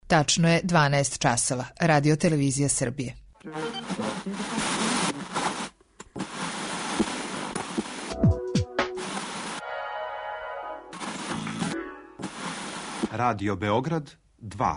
Tačno je 12 časova. Radio Televizija Srbije. Radio Beograd 2.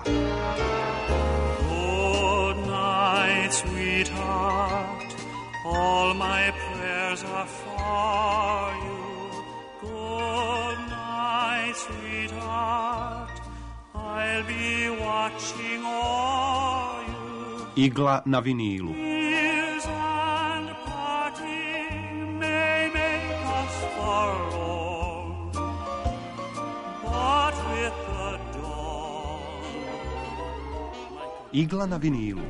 Good night, sweetheart. All my prayers are for you. Good night, sweetheart. I'll be watching all you. Igla na vinilu. Tears and parting may make us forlorn, but with the dawn. Igla na vinilu.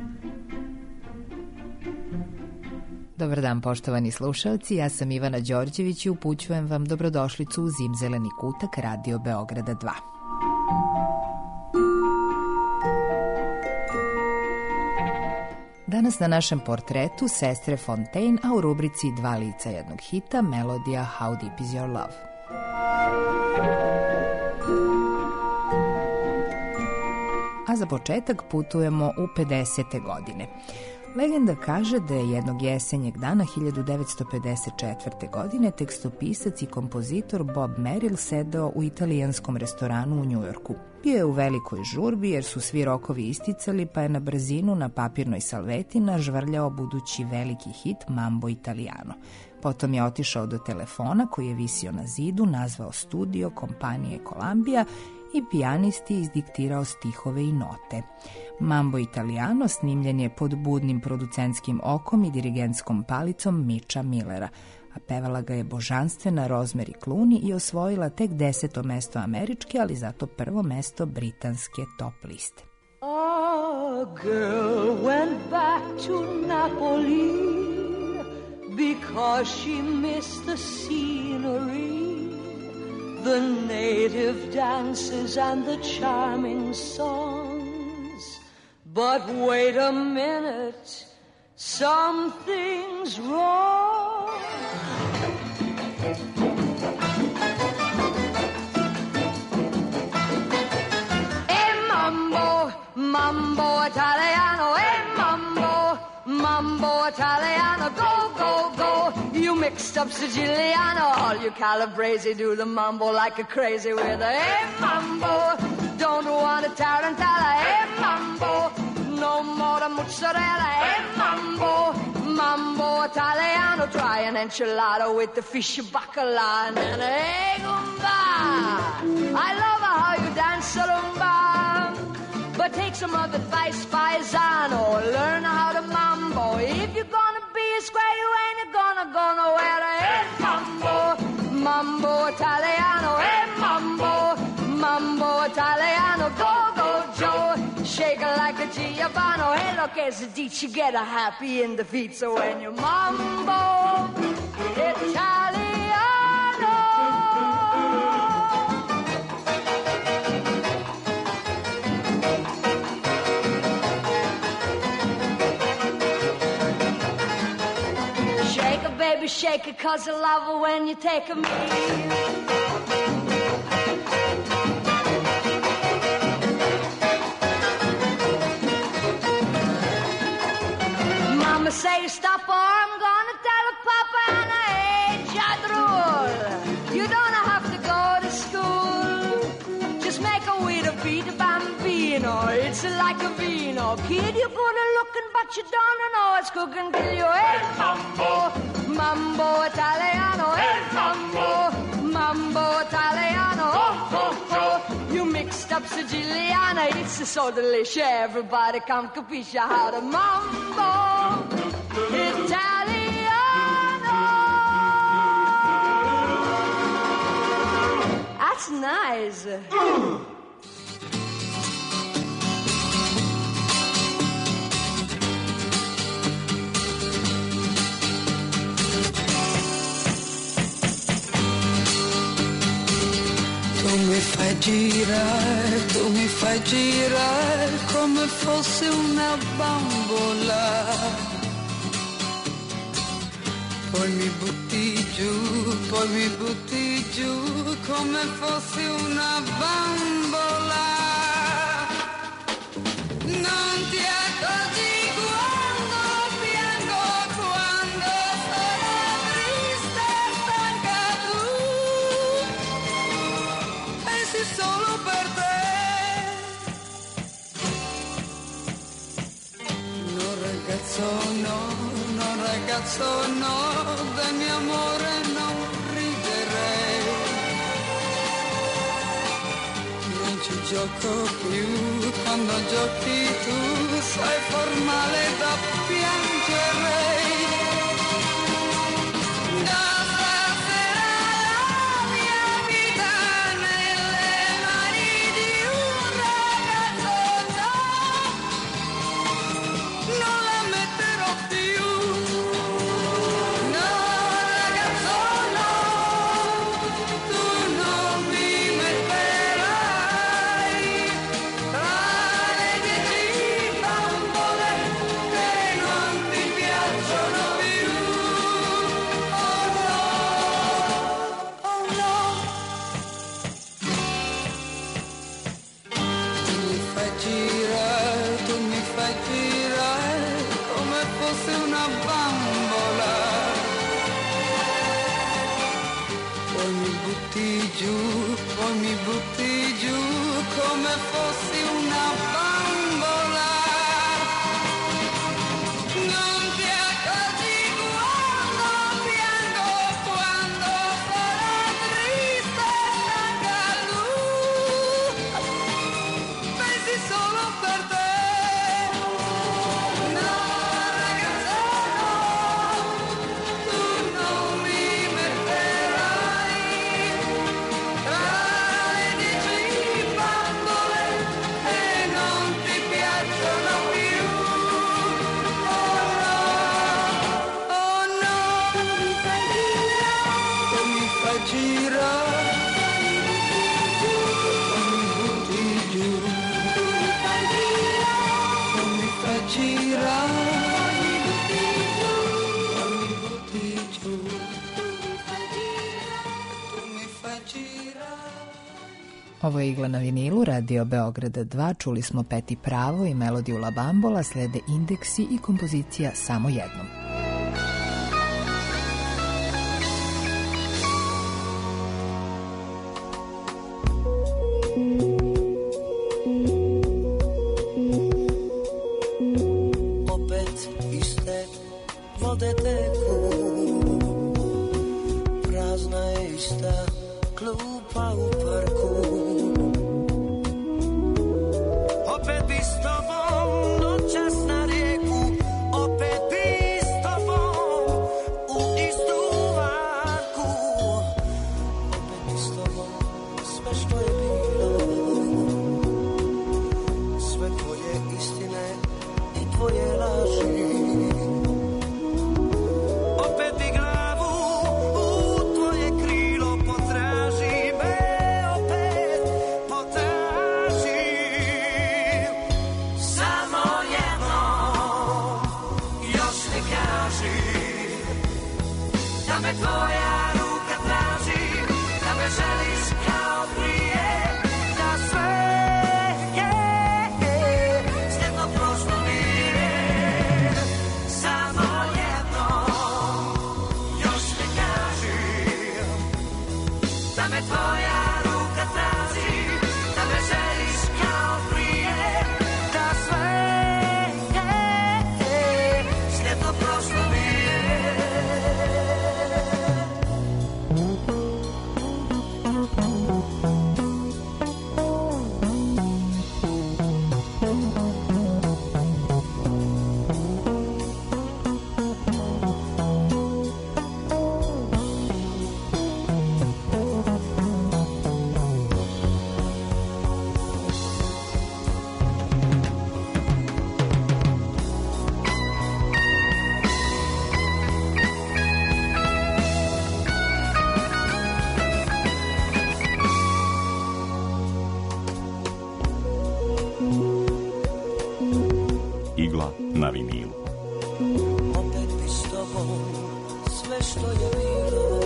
Dobar dan, poštovani slušalci, ja sam Ivana Đorđević i upućujem vam dobrodošlicu u Zimzeleni kutak Radio Beograda 2. Danas na našem portretu sestre Fontaine, a u rubrici Dva lica jednog hita melodija How Deep Is Your Love. A za početak putujemo u 50. godine. Legenda kaže da je jednog jesenjeg dana 1954. godine tekstopisac i kompozitor Bob Merrill sedao u italijanskom restoranu u Njujorku. Bio je u velikoj žurbi jer su svi rokovi isticali, pa je na brzinu na papirnoj salveti nažvrljao budući veliki hit Mambo Italiano. Potom je otišao do telefona koji je visio na zidu, nazvao studio kompanije Columbia i pijanisti izdiktirao stihove i note. Mambo Italiano snimljen je pod budnim producentskim okom i dirigentskom palicom Mitcha Millera, a pevala ga je božanstvena Rosemary Clooney i osvojila tek 10. mesto američke, ali zato prvo mesto britanske top liste. A girl went back to Napoli because she missed the scenery, the native dances and the charming songs. But wait a minute, something's wrong. Hey mambo, mambo Italiano, hey mambo, mambo Italiano, go, go, go. You mixed up Siciliano, all you Calabrese do the mambo like a crazy with a hey mambo. Don't want a tarantella, hey mambo. No more the mozzarella, hey mambo. Mambo Italiano, try an enchilada with the fish bacala and an hey gumba. I love how you dance rumba, but take some of advice, paisano. Learn how to mambo. If you're gonna be a square, you ain't gonna go nowhere. Hey mambo, mambo Italiano, hey mambo, mambo Italiano, go, go, Joe. Shake it like a Giovanni. Hey, look, as a ditch, you get a happy in the feet. So when you mambo Italiano. Shake it, baby, shake it, 'cause I love it when you take a meal. Mama say stop or I'm gonna tell Papa and I hate Jadrul. You don't have to go to school. Just make a way to beat a bambino. It's like a vino. Kid, you're good at looking, but you don't know it's cooking till you. Hey, mambo, mambo Italiano. Hey, mambo, mambo Italiano. Oh, oh, oh. You mixed up Siciliana. It's so delicious. Everybody come capisce how to mambo Italiano. That's nice. Tu mi fai girare come fosse una bambola. Poi mi butti giù come fossi una bambola. ragazzo no, del mio amore non riderei. Non ci gioco più, quando giochi tu sei formale da piangere. Ovo je Igla na vinilu, Radio Beograda 2, čuli smo Peti pravo i melodiju La Bambola, slede Indeksi i kompozicija Samo jednom. Opet iste vode teku, prazna je ista klupa u parku. Opet bi s tobom noćas na rijeku, opet bi s tobom u istu varku. Opet bi s tobom sve što je bilo, sve tvoje istine i tvoje laži. Opet bi glavu u tvoje krilo potraži me, opet potraži. Samo jedno još mi kaži, da me tvoja ruka traži, da me želiš kao prije, da sve je slijedno prošlo mi je. Samo jedno još mi kaži, da me tvoja ruka traži, da me želiš kao prije, da sve je slijedno prošlo mi je. Igla na vinilu. Opet bi s tobom sve što je bilo,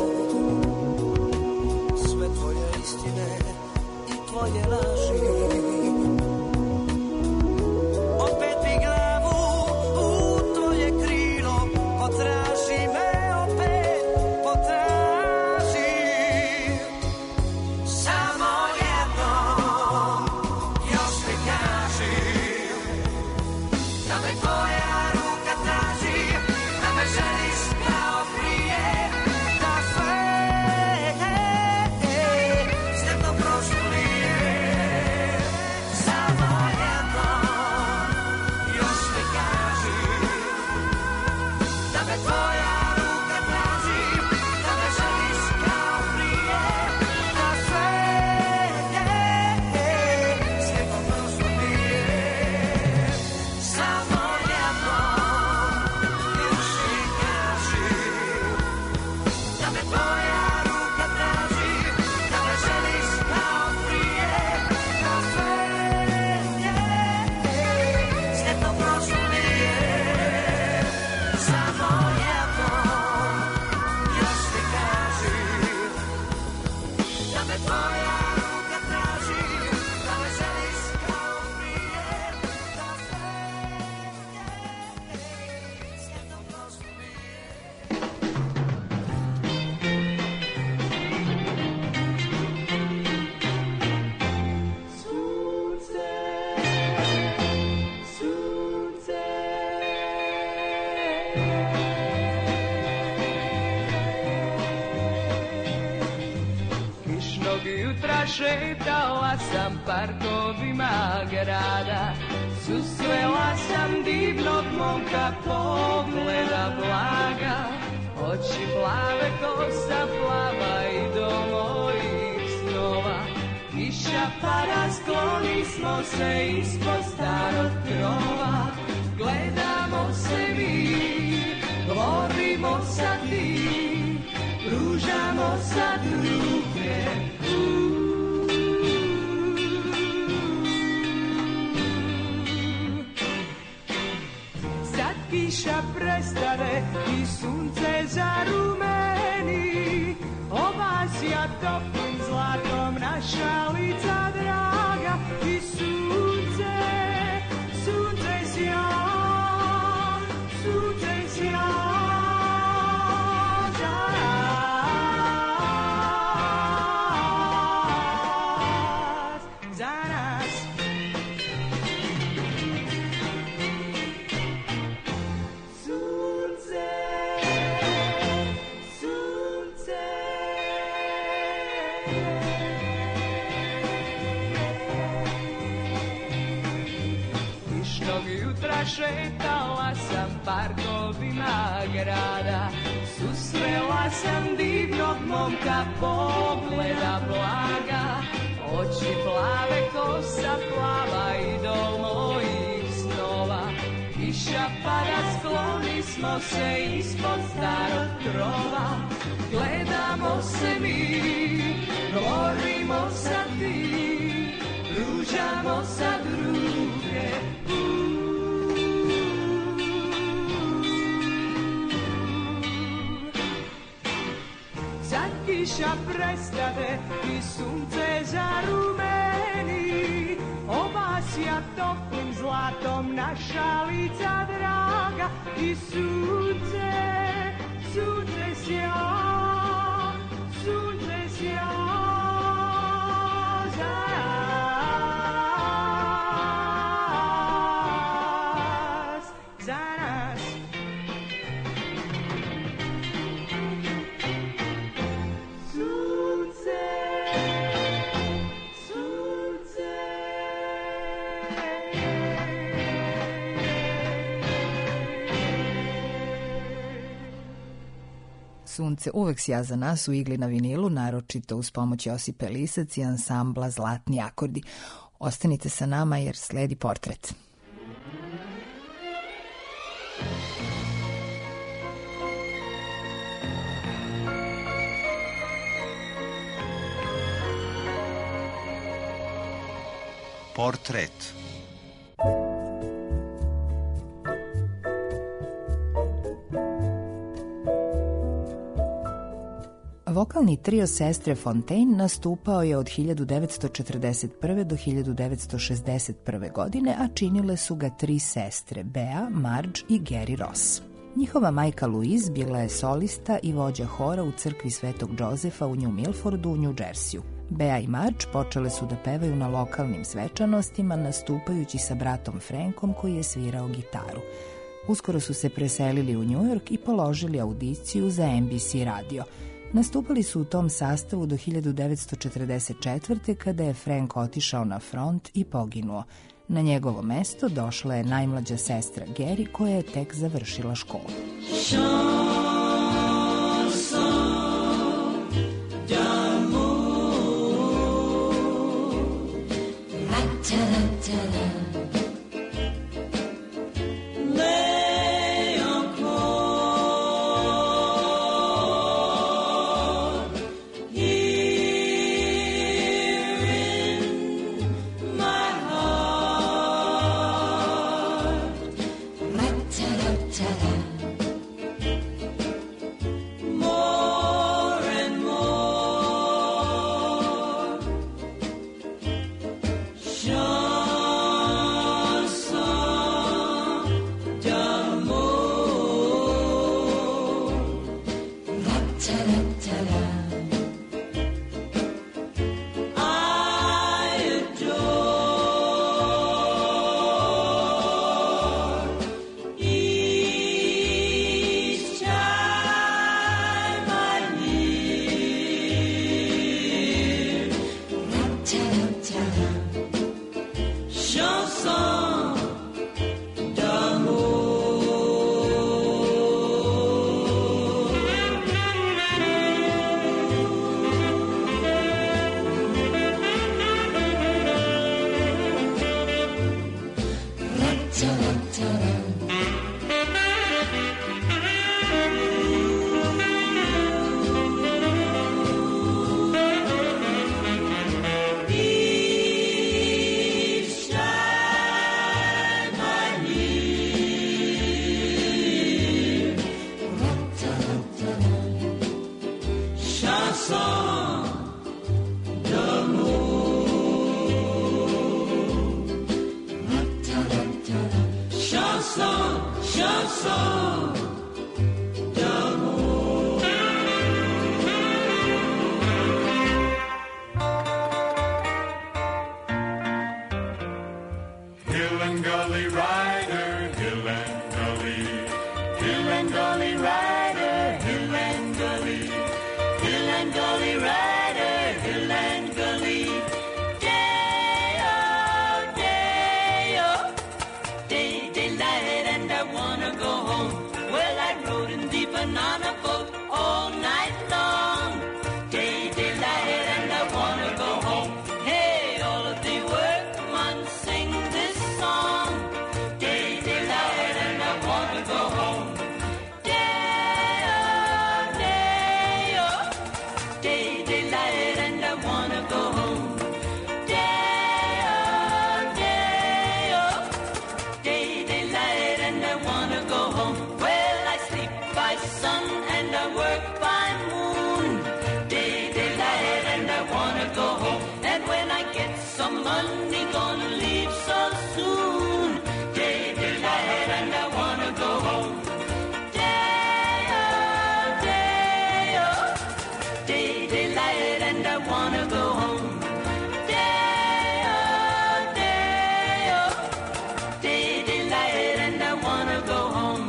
sve tvoje istine i tvoje laži. Opet bi glavu u tvoje krilo potraži me, opet potraži. Samo jedno još mi kaži, da me tvoja ruka traži, da me želiš sam parkovima grada, susrela sam divnog momka, pogleda blaga, oči plave, kosa plava i do mojih snova. Kiša pada, skloni smo se ispod starog krova, gledamo se mi, govorimo sa ti, pružamo sad ruke. Sad kiša prestane i sunce zarumeni, obasja toplim zlatom naša lica draga i sunce, sunce sja, sunce sja za nas, za nas. Sunce, sunce. Kišnog jutra šetala sam parkovima grada, susrela sam divnog momka, pogleda blaga, oči plave, kosa plava i do mojih snova. Kiša pada, skloni smo se ispod starog krova, gledamo se mi, govorimo sa ti, pružamo sad ruke. Sad kiša prestade i sunce zarumeni, obasja toplim zlatom naša lica draga i sunce, sunce sja, sunce sja za nas, za nas. Sunce, sunce. Sunce uvek sja za nas u Igli na vinilu, naročito uz pomoć Josipe Lisac i ansambla Zlatni akordi. Ostanite sa nama jer sledi portret. Portret. Vokalni trio sestre Fontaine nastupao je od 1941. do 1961. godine, a činile su ga tri sestre, Bea, Marge i Geri Ross. Njihova majka Louise bila je solista i vođa hora u crkvi Svetog Josefa u New Milfordu u New Jerseyu. Bea i Marge počele su da pevaju na lokalnim svečanostima, nastupajući sa bratom Frankom koji je svirao gitaru. Uskoro su se preselili u New York i položili audiciju za NBC radio. Nastupali su u tom sastavu do 1944. kada je Frank otišao na front i poginuo. Na njegovo mesto došla je najmlađa sestra Geri koja je tek završila školu. chanson d'amour. Hill and gully rider, hill and gully, hill and gully rider, hill and gully, hill and gully rider, hill and gully. Banana boat all night long. Day, daylight, and I wanna go home. Hey, all of the workmen sing this song. Day, daylight, and I wanna go home. Day, oh, day, oh. Day, daylight, and I wanna go home. Day, oh, day, oh. Day, daylight, and I wanna go home. Well, I sleep by sun and I work by moon. Day, daylight, and I wanna go home. And when I get some money, gonna leave so soon. Day, daylight, and I wanna go home. Day, oh, day, oh. Day, daylight, and I wanna go home. Day, oh, day, oh. Day, daylight, and I wanna go home.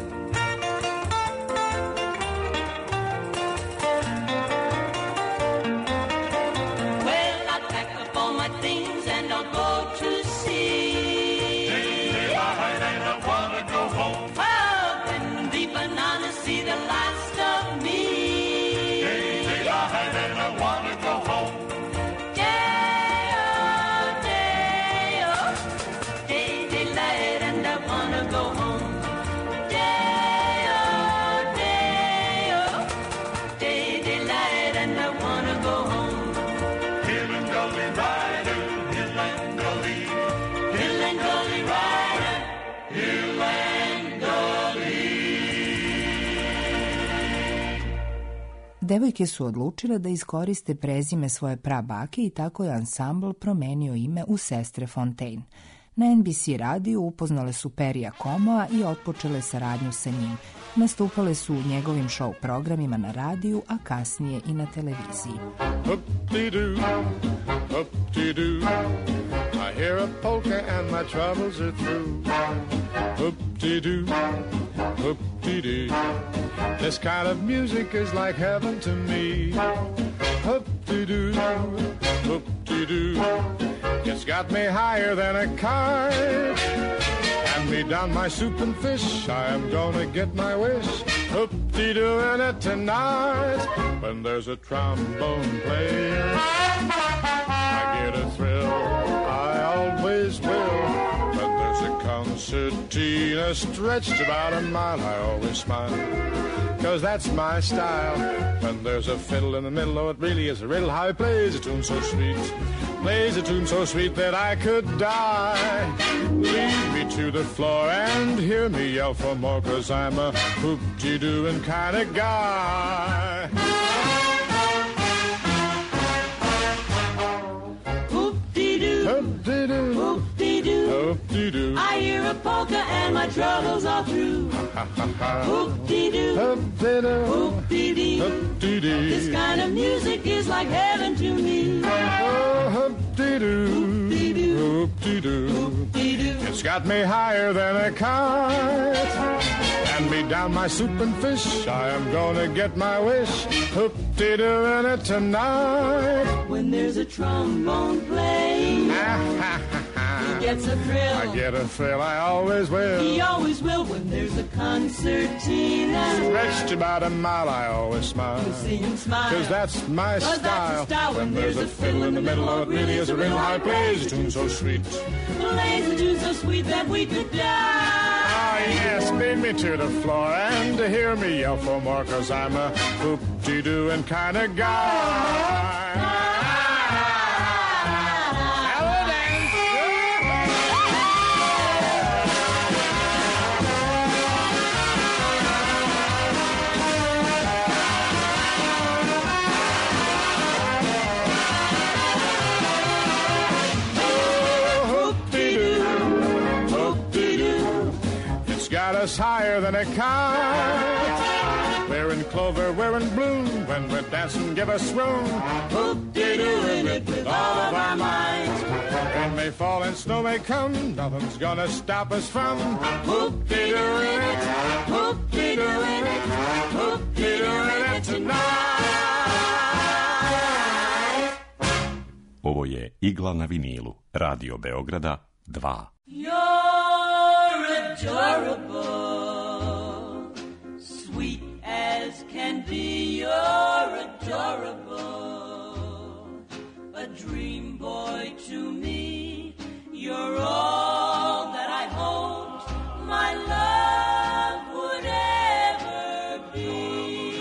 Things and I'll go to sea. Day, daylight, and I wanna go home. Oh, when the bananas see the last of me. Day, daylight, and I wanna go home. Day, oh, day, oh. Day, daylight, and I wanna go home. Day, oh, day, oh. Day, daylight, and I wanna go home. Hill and gully rider, hill and gully, Hill and gully rider, hill and gully. Devojke su odlučile da iskoriste prezime svoje prabake i tako je ansambl promenio ime u Sestre Fontaine. Na NBC radiju upoznale su Perija Comoa i otpočele saradnju sa njim. Nastupale su u njegovim show programima na radiju, a kasnije i na televiziji. Hoop-dee-doo, hoop-dee-doo. I hear a polka and my troubles are through. Hoop-dee-doo, hoop-dee-doo. This kind of music is like heaven to me. Hoop-dee-doo, hoop-dee-doo. It's got me higher than a kite. Hand me down my soup and fish, I am gonna get my wish. Hoop-dee-doo in it tonight. When there's a trombone playing, I get a thrill, I always will. When there's a concertina stretched about a mile, I always smile, 'cause that's my style. When there's a fiddle in the middle, oh, it really is a riddle how he plays a tune so sweet. Plays a tune so sweet that I could die. Lead me to the floor and hear me yell for more, 'cause I'm a hoop-dee-dooing kind of guy. Hoop-dee-doo, Hoop-dee-doo, hoop-dee-doo. hoop-dee-doo. I hear a polka and my troubles are through. Hoop-dee-doo, Hoop-dee-doo, hoop-dee-dee. hoop-dee-dee. This kind of music is like heaven to me. Oh, hoop-dee-doo, Hoop-dee-doo, hoop-dee-doo. hoop-dee-doo. It's got me higher than a kite. Hand me down my soup and fish, I am gonna get my wish. Hoop-dee-doo in it tonight. When there's a trombone playing, he gets a thrill. I get a thrill, I always will. He always will. When there's a concertina, Stretched about a mile, I always smile, you see him smile. 'cause that's my 'Cause that's the style. When there's a fiddle in the middle, oh, it really is a riddle how he plays a tune so sweet. Plays a tune so sweet that we could die. Ah, yes, beat me to the floor and hear me yell for more, 'cause I'm a hoop-dee-dooing kind of guy. got us higher than a kite. We're in clover, we're in bloom. When we're dancing, give us room. Whoop-de-doo-in it with all of our might. Rain may fall and snow may come, nothing's gonna stop us from whoop-de-doo-in it, whoop-de-doo-in it, whoop-de-doo-in it tonight. Ovo je Igla na vinilu, Radio Beograda 2. You're adorable, sweet as can be, you're adorable, a dream boy to me, you're all that I hoped my love would ever be.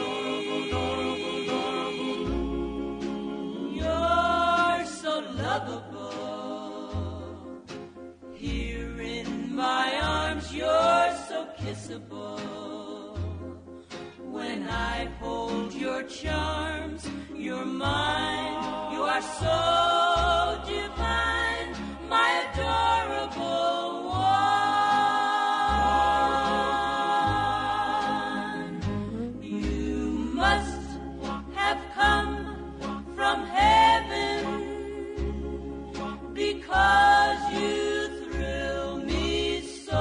You're so lovable, here in my arms you're so kissable. When I hold your charms, you're mine, you are so divine, my adorable one. You must have come from heaven, because you thrill me so.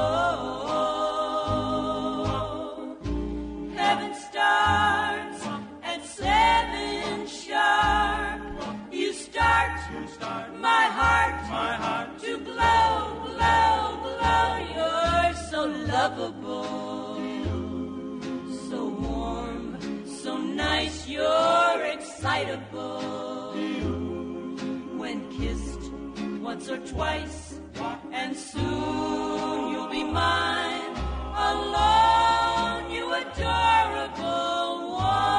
Heaven starts at 7 sharp. You start my heart to glow, glow, glow. You're so lovable, so warm, so nice. You're excitable when kissed once or twice, and soon you'll be mine alone, you adorable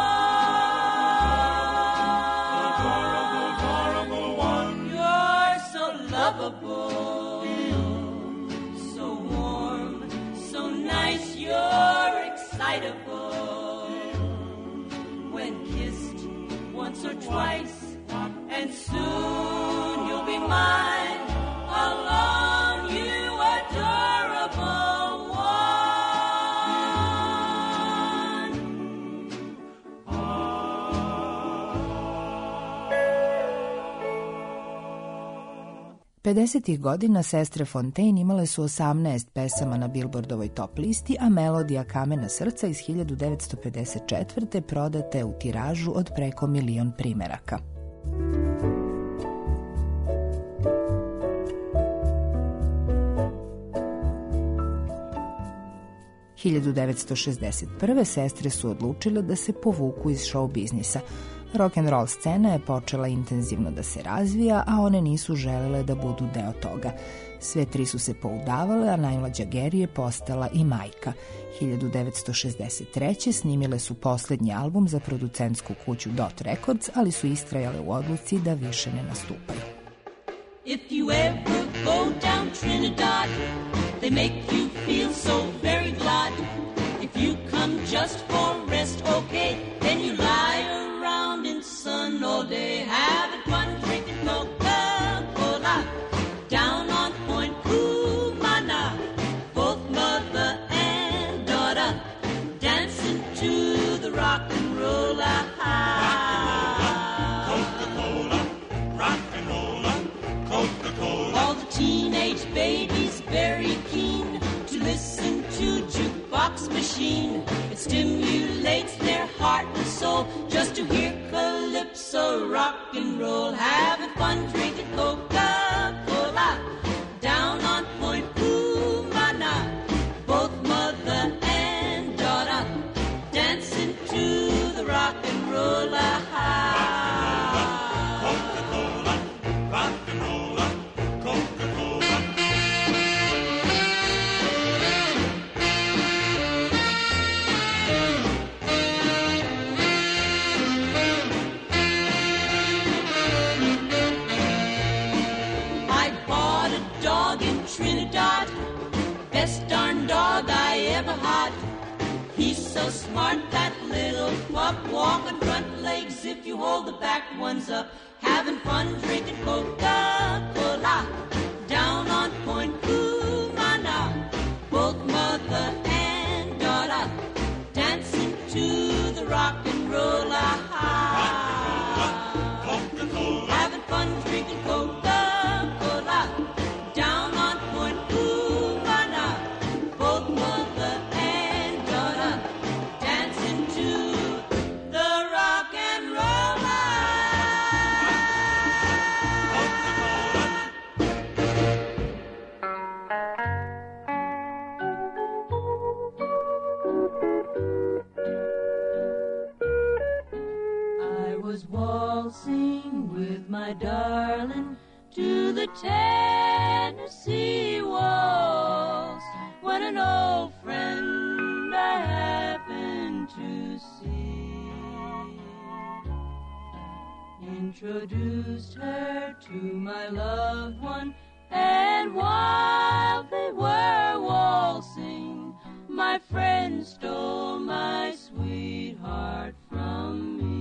one. You're so lovable, so warm, so nice. You're excitable when kissed once or twice, and soon you'll be mine alone, you adorable one. 50. godina sestre Fontaine imale su 18 pesama na Billboardovoj top listi, a melodija Kamena srca iz 1954. prodate u tiražu od preko 1 milion primeraka. – 1961. sestre su odlučile da se povuku iz show biznisa. Rock'n'roll scena je počela intenzivno da se razvija, a one nisu želele da budu deo toga. Sve tri su se poudavale, a najmlađa Geri je postala i majka. 1963. snimile su poslednji album za producentsku kuću Dot Records, ali su istrajale u odluci da više ne nastupaju. If you ever go down Trinidad, they make you feel so very glad. If you come just for rest, okay, then you lie around in sun all day, having fun drinking Coca-Cola. Down on Point Cumana, both mother and daughter dancing to the rock and roll. Coca-Cola, rock and roll, Coca-Cola. All the teenage babies very keen to listen to jukebox machine. It stimulates their heart and soul just to hear calypso, rock and roll, having fun drinking Coca-Cola. Down on Point Cumana, both mother and daughter dancing to the rock and roll. Coca-Cola, rock and roll, Coca-Cola. I bought a dog in Trinidad, best darn dog I ever had. He's so smart, that little pup, walk on front legs if you hold the back ones up, having fun drinking Coca-Cola. Down on Point Cumana, both mother and waltzing with my darling to the Tennessee waltz, when an old friend I happened to see introduced her to my loved one, and while they were waltzing, my friend stole my sweetheart from me.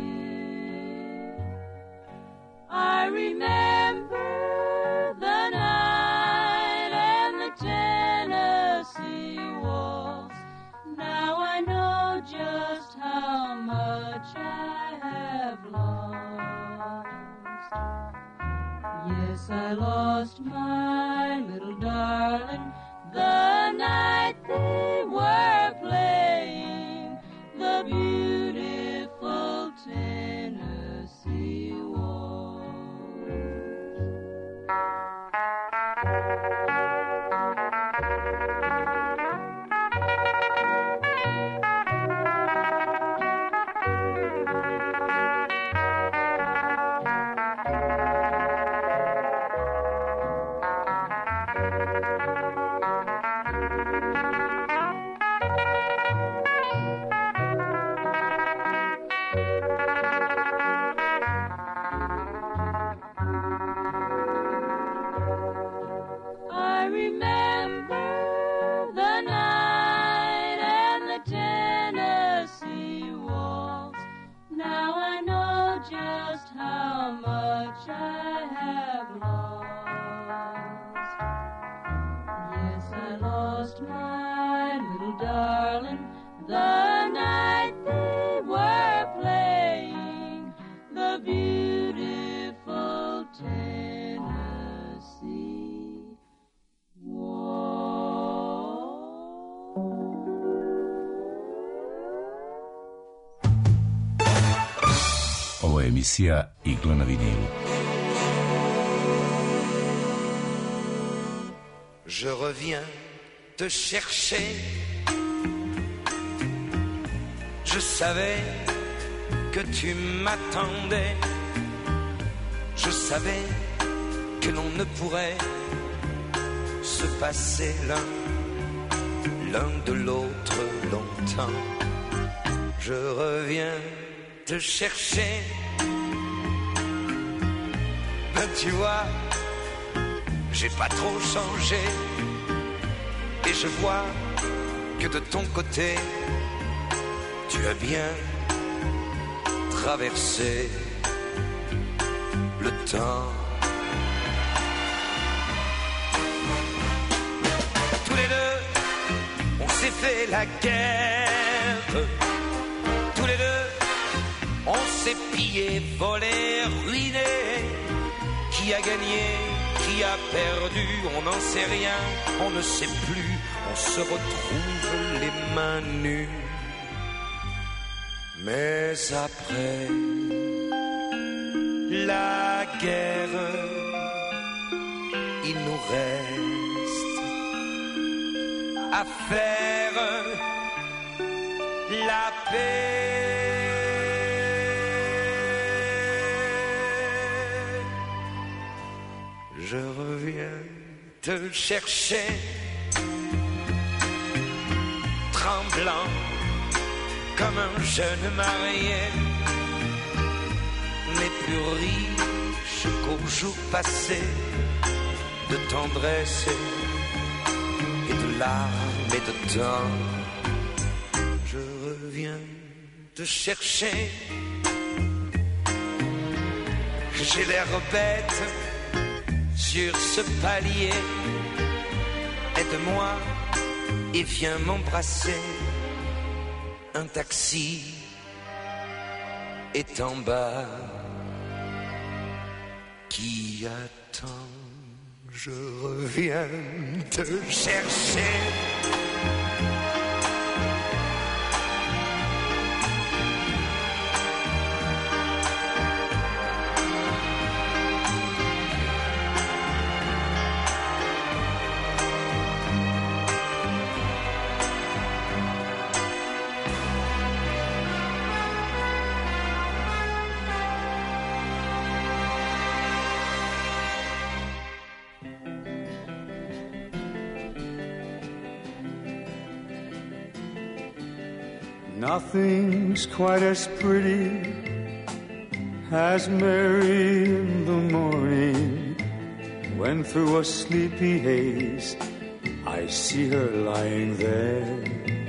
I remember the night and the Tennessee waltz. Now I know just how much I have lost. Yes, I lost my little darling the night they were playing the beautiful Tennessee waltz. I remember the night and the Tennessee waltz. Now I know just how much I have lost. Yes, I lost my little darling the night they were playing the beautiful Tennessee Ovo je emisija Igla na vinilu. Je reviens te chercher. Je savais que tu m'attendais. Je savais que l'on ne pourrait se passer l'un de l'autre longtemps. Je reviens te chercher. Ben tu vois, j'ai pas trop changé. Et je vois que de ton côté, tu as bien traversé le temps. Tous les deux, on s'est fait la guerre. Tous les deux, on s'est pillé, volé, ruiné. Qui a gagné, qui a perdu, on n'en sait rien, on ne sait plus. On se retrouve les mains nues. Mais après la guerre, il nous reste à faire la paix. Je reviens te chercher, tremblant comme un jeune marié, mais plus riche qu'au jour passé, de tendresse et de larmes et de temps. Je reviens te chercher, j'ai l'air bête sur ce palier. Aide-moi et viens m'embrasser. Un taxi est en bas qui attend. Je reviens te chercher. Nothing's quite as pretty as Mary in the morning, when through a sleepy haze I see her lying there,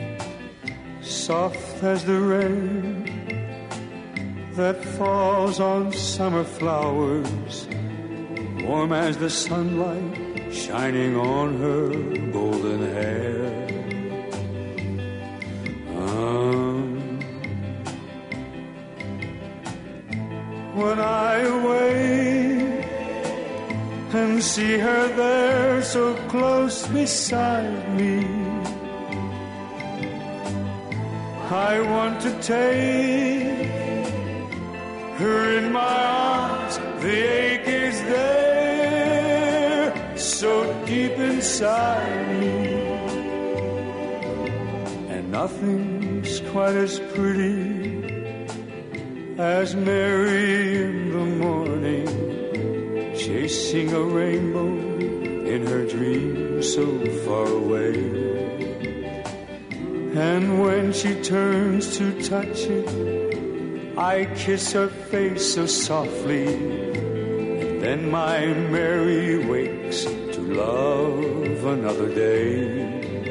soft as the rain that falls on summer flowers, warm as the sunlight shining on her golden hair. When I wake and see her there so close beside me, I want to take her in my arms. The ache is there, so deep inside me, and nothing's quite as pretty as Mary in the morning, chasing a rainbow in her dream so far away. And when she turns to touch it, I kiss her face so softly, and then my Mary wakes to love another day.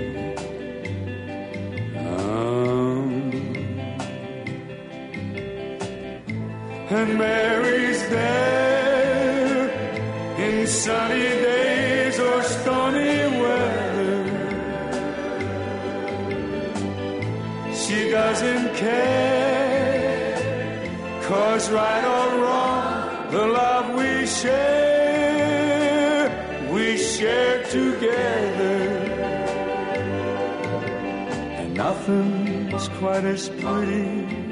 And Mary's there in sunny days or stormy weather. She doesn't care, 'cause right or wrong, the love we share together. And nothing's quite as pretty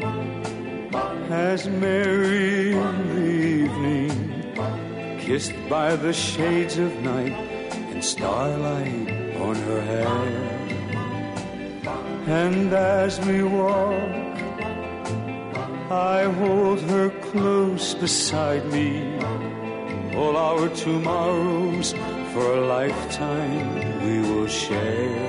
as Mary in the evening, kissed by the shades of night and starlight on her hair. And as we walk, I hold her close beside me. All our tomorrows for a lifetime we will share.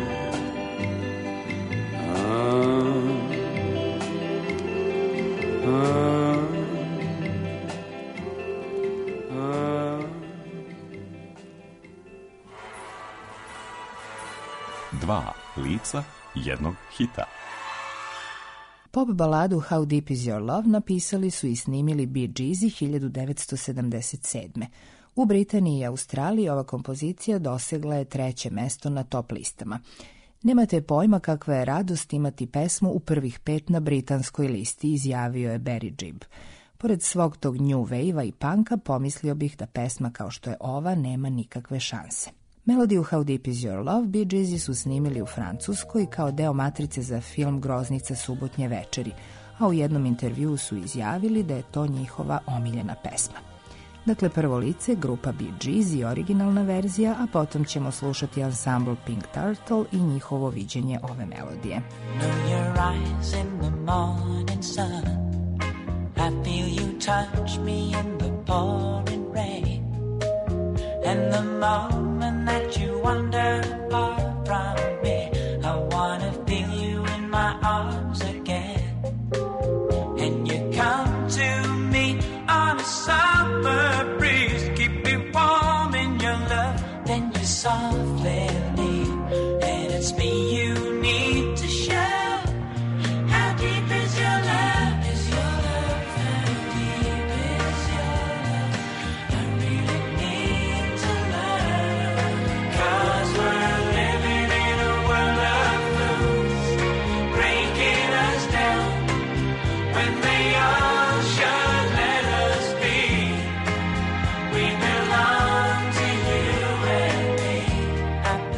Dva lica jednog hita. Pop baladu How Deep Is Your Love napisali su i snimili Bee Geesi 1977. U Britaniji i Australiji ova kompozicija dosegla je 3. mesto na top listama. Nemate pojma kakva je radost imati pesmu u prvih 5 na britanskoj listi, izjavio je Barry Gibb. Pored svog tog new wave-a i punka, pomislio bih da pesma kao što je ova nema nikakve šanse. Melodiju How Deep Is Your Love Bee Geesi su snimili u Francuskoj kao deo matrice za film Groznica subotnje večeri, a u jednom intervjuu su izjavili da je to njihova omiljena pesma. Dakle, prvo lice, grupa Bee Geesi, originalna verzija, a potom ćemo slušati ansambl Pink Turtle i njihovo viđenje ove melodije. Know your eyes in the morning sun, I feel you touch me in the pouring rain, and the moment that you wander far from me, I wanna feel you in my arms again. And you come to me on a summer breeze, keep me warm in your love, then you softly leave, and it's me you need to show. How deep is your love? Is your love? How deep is your love? I really need to learn, 'cause we're living in a world of fools, breaking us down when they all should let us be. We belong to you and me. I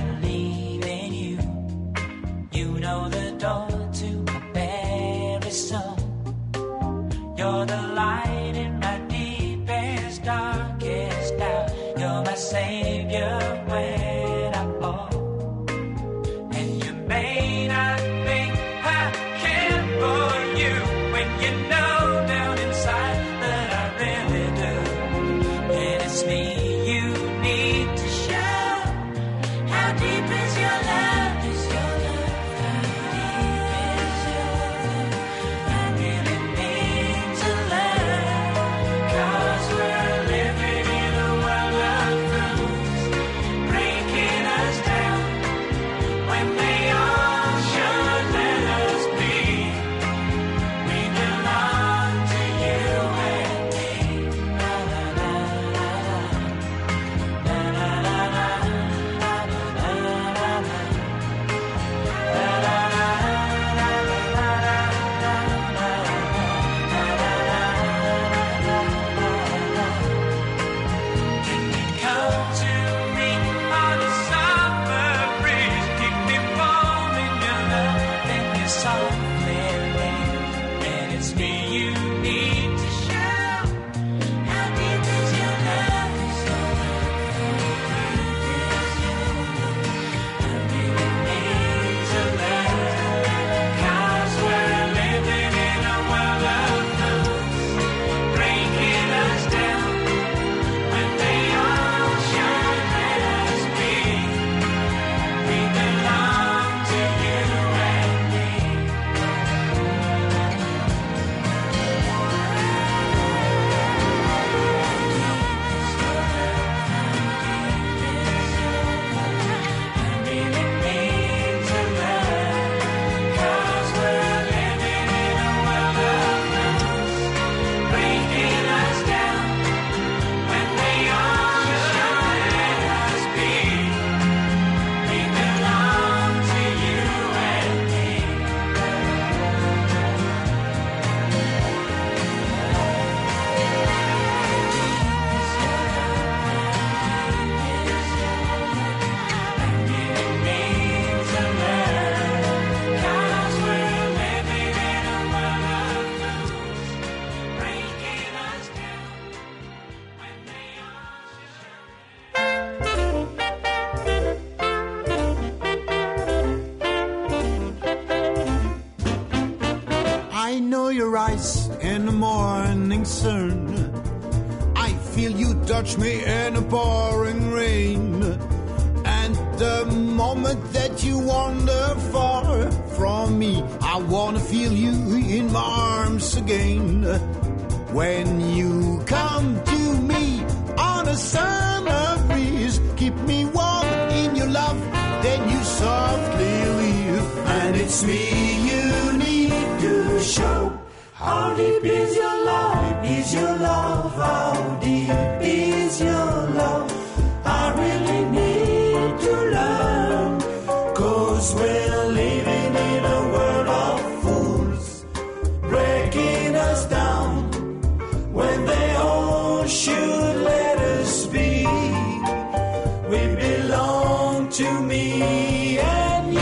eyes in the morning sun. I feel you touch me in the pouring rain. And the moment that you wander far from me, I wanna feel you in my arms again. When you come to me on a summer breeze, keep me warm in your love, then you softly leave. And it's me you need to show. How deep is your love? Is your love? How deep is your love? I really need to learn, 'cause we're living in a world of fools, breaking us down when they all should let us be. We belong to me and you.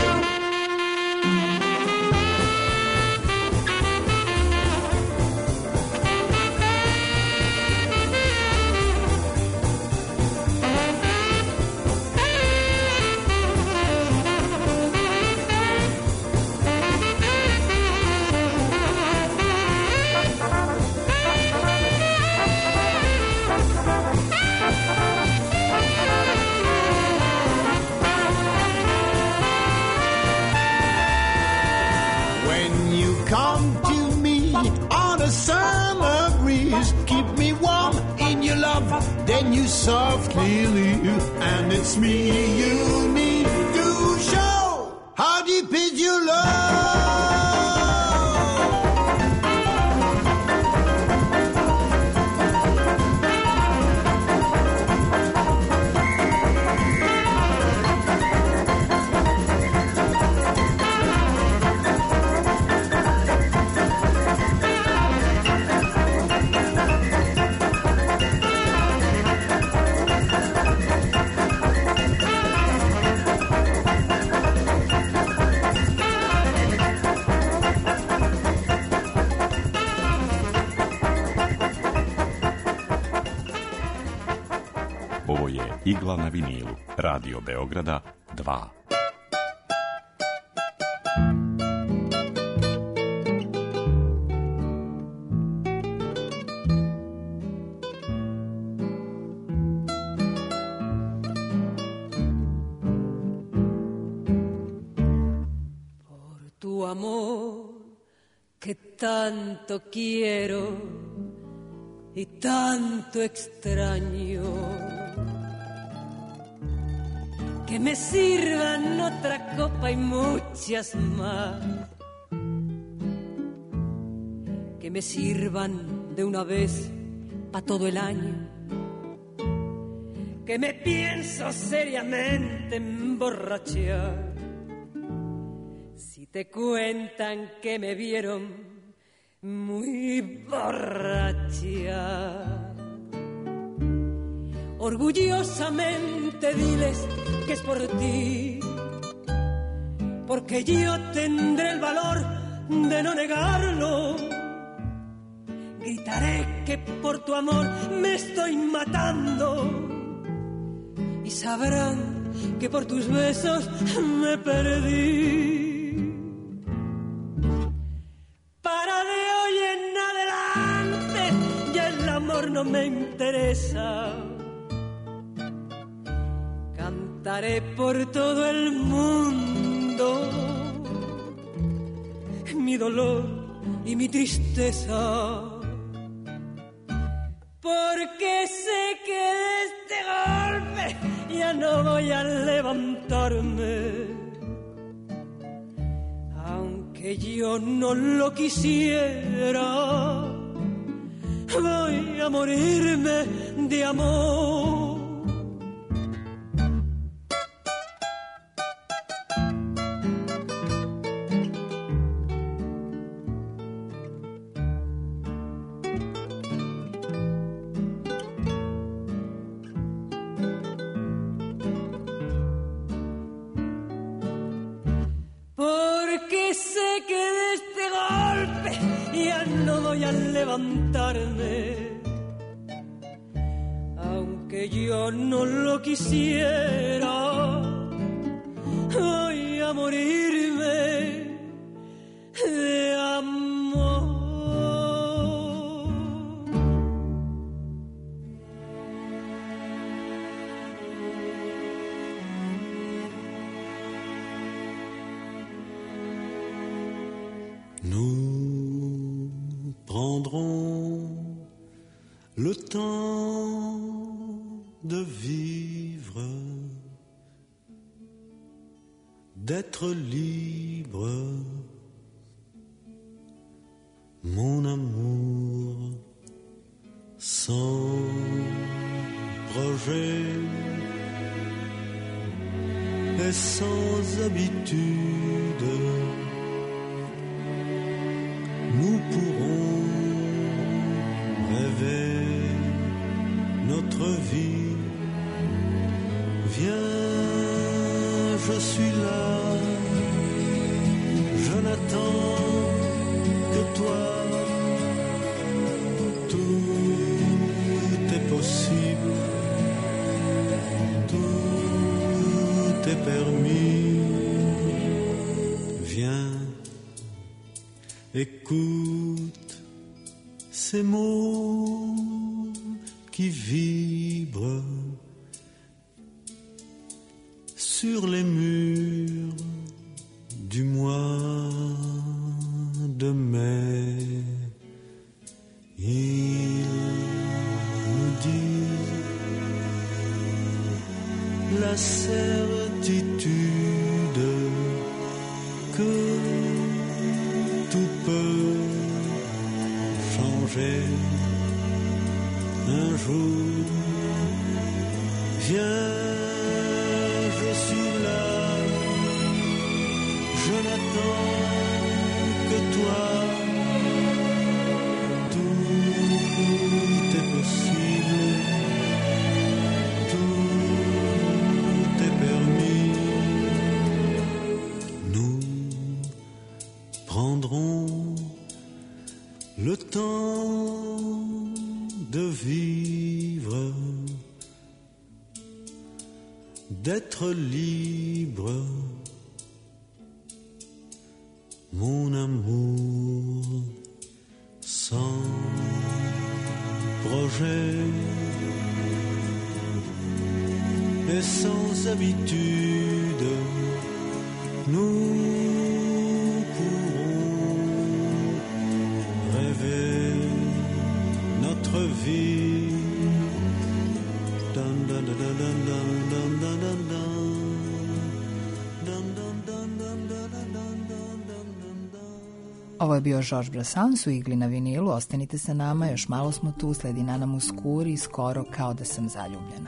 Come to me on a summer breeze, keep me warm in your love, then you softly leave. And it's me you need to show. How deep is your love? Ovo je Igla na vinilu, Radio Beograda 2. Por tu amor que tanto quiero y tanto extraño, que me sirvan otra copa y muchas más, que me sirvan de una vez pa' todo el año, que me pienso seriamente emborrachar. Si te cuentan que me vieron muy borracha, orgullosamente diles que es por ti, porque yo tendré el valor de no negarlo. Gritaré que por tu amor me estoy matando, y sabrán que por tus besos me perdí. Para de hoy en adelante ya el amor no me interesa. Cantaré por todo el mundo mi dolor y mi tristeza, porque sé que de este golpe ya no voy a levantarme. Aunque yo no lo quisiera, voy a morirme de amor. Porque sé que de este golpe ya no voy a levantarme. Aunque yo no lo quisiera, voy a morirme de amor. prendront le temps de vivre, d'être libre, mon amour, sans projet et sans habitude. Nous pourrons rêver notre vie. Viens, je suis là, je n'attends que toi. Tout est possible, tout est permis. Viens, écoute ces mots qui vibrent sur les murs du mois de mai. Ils nous disent la certitude que tout peut changer un jour. Viens, je suis là, je n'attends que toi. Tout est possible, tout est permis. Nous prendrons le temps de vivre, d'être libre, mon amour, sans projet et sans habitude. Nous pourrons rêver notre vie. Dun, dun, dun, dun, dun, dun, dun, dun, dun. Ovo je bio Georges Brassens u Igli na vinilu. Ostanite sa nama, još malo smo tu, sledi Nana Mouskouri, skoro kao da sam zaljubljena.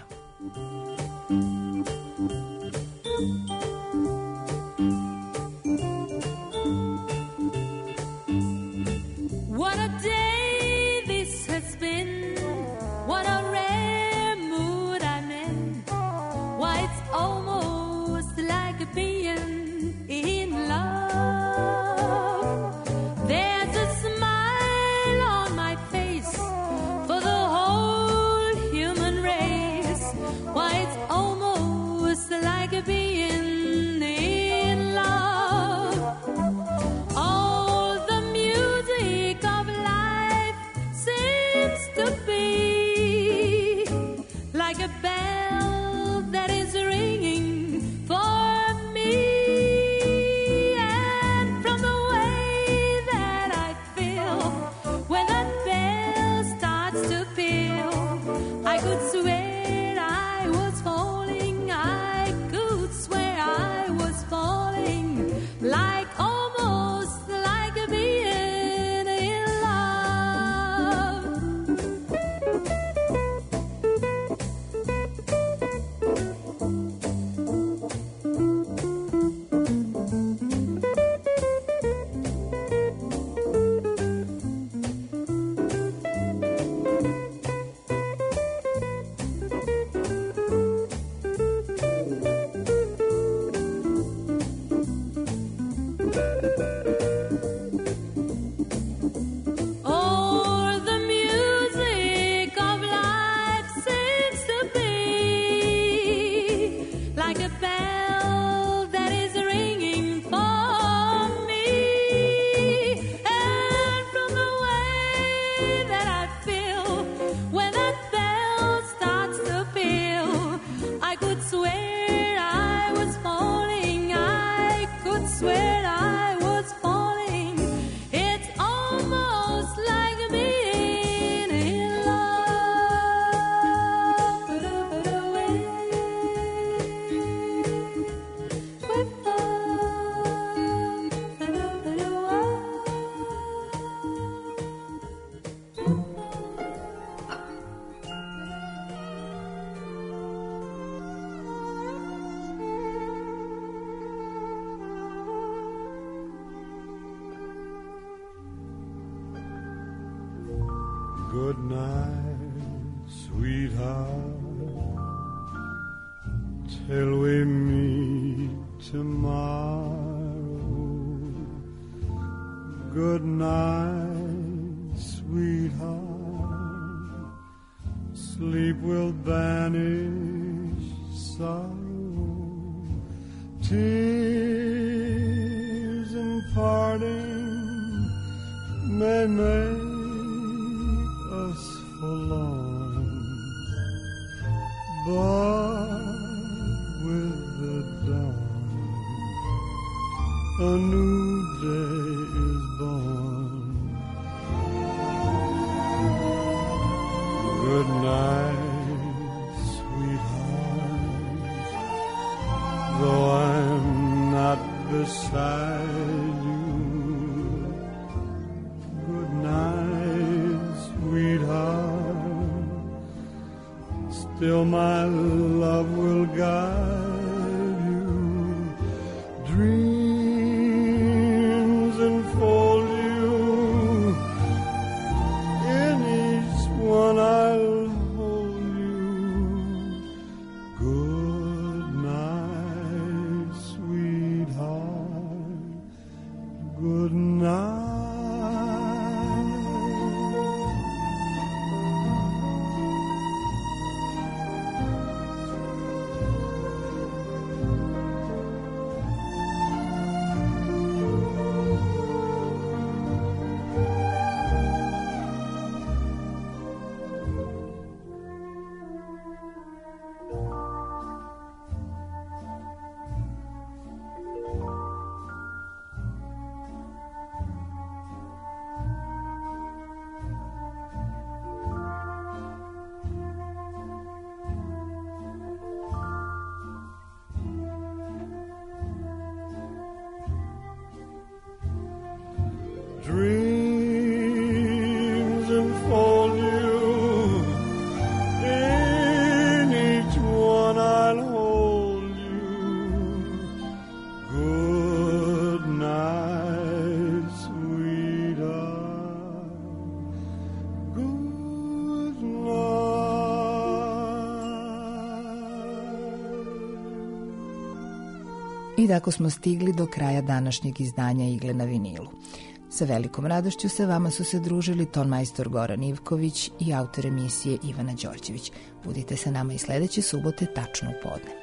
What a day this has been, what a rare mood I'm in. Why, it's almost like being in love. There's a smile on my face for the whole human race. Why, it's almost like being in love. All the music of life seems to be like a bell that is ringing for me. And from the way that I feel when that bell starts to peal, I could swear I was falling, I could swear I was falling, like almost like being in love. All the music of life seems to be like a bell that is ringing for me. And from the way that I feel when that bell starts to peal, I could swear I was falling, I could swear I was falling. It's almost like being Good night, sweetheart, till we meet tomorrow. Good night, sweetheart, sleep will banish sorrow. Tears and parting may make us forlorn, but with the dawn a new day is born. Good night, sweetheart, though I'm not beside you. Good night, sweetheart, still my love will guide you. Dreams enfold you, in each one I'll hold you. Good night, sweetheart, good night. Dreams enfold you, in each one I'll hold you. Good night, sweetheart, good night. I tako smo stigli do kraja današnjeg izdanja Igle na vinilu. Sa velikom radošću sa vama su se družili tonmajstor Goran Ivković i autor emisije Ivana Đorđević. Budite sa nama i sledeće subote tačno u podne.